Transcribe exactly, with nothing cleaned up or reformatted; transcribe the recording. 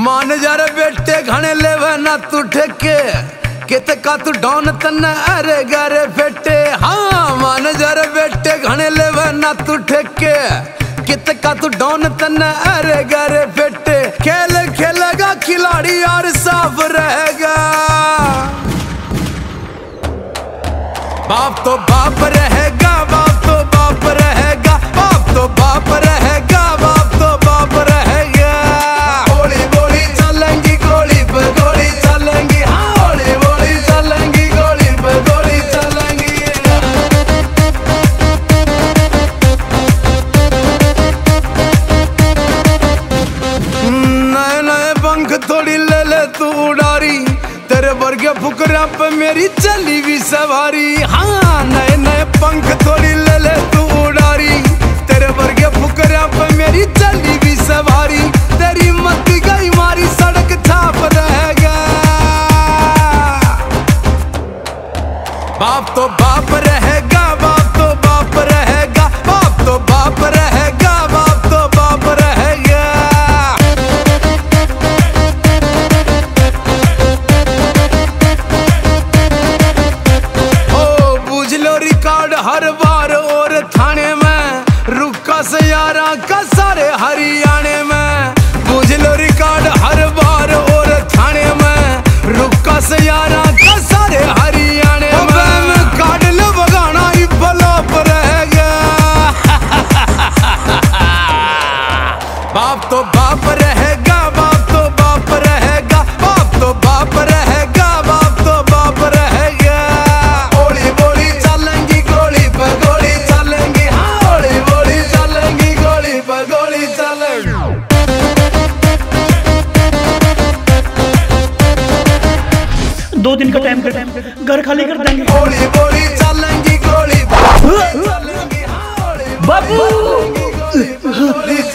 मान जा रे बेटे घने लेवे ना तू ठेके कित का तू डॉन तन अरे गरे फेटे। हाँ मान जा रे बेटे घने लेवे ना तू ठेके कित का तू डॉन तन अरे गरे फेटे। खेल खेलेगा खिलाड़ी यार साफ रहेगा, बाप तो बाप रहेगा, बाप तो बाप रहेगा, बाप तो बाप रहेगा, बाप तो बाप रहेगा। गोली गोली चलेंगी गोली पे गोली चलेंगी, हाँ गोली गोली चलेंगी गोली पे गोली चलेंगी। नए नए पंख थोड़ी ले ले तू उड़ारी, तेरे वर्गे फुकरा पे मेरी चली भी सवारी। हाँ नए नए पंख थोड़ी ले ले तू उड़ारी, तेरे वर्गे फुकरा पे मेरी चली भी सवारी। तेरी मत गई मारी सड़क छाप रहेगा, बाप तो बाप रहेगा, बाप तो बाप रहेगा, बाप तो बाप रहेगा, बाप तो बाप रहेगा। रिकॉर्ड हर बार और थाने में रुका से यारा का सारे हरियाणे में। बुझ लो रिकॉर्ड हर बार और थाने में रुका से यारा का सारे हरियाणे में। काट लो बगाना ही बलोप रहेगा, बाप तो बाप रहेगा, बाप तो बाप रहेगा, बाप तो बाप रहेगा, बाप तो बाप रहेगा। गोली गोली चलेंगी गोली पर गोली चलेंगी, हाँ गोली गोली चलेंगी गोली पर गोली चलेंगी। दो दिन का टाइम का घर खाली कर देंगे। गोली गोली चलेंगी गोली पर गोली चलेंगी, हाँ गोली बाबू गोली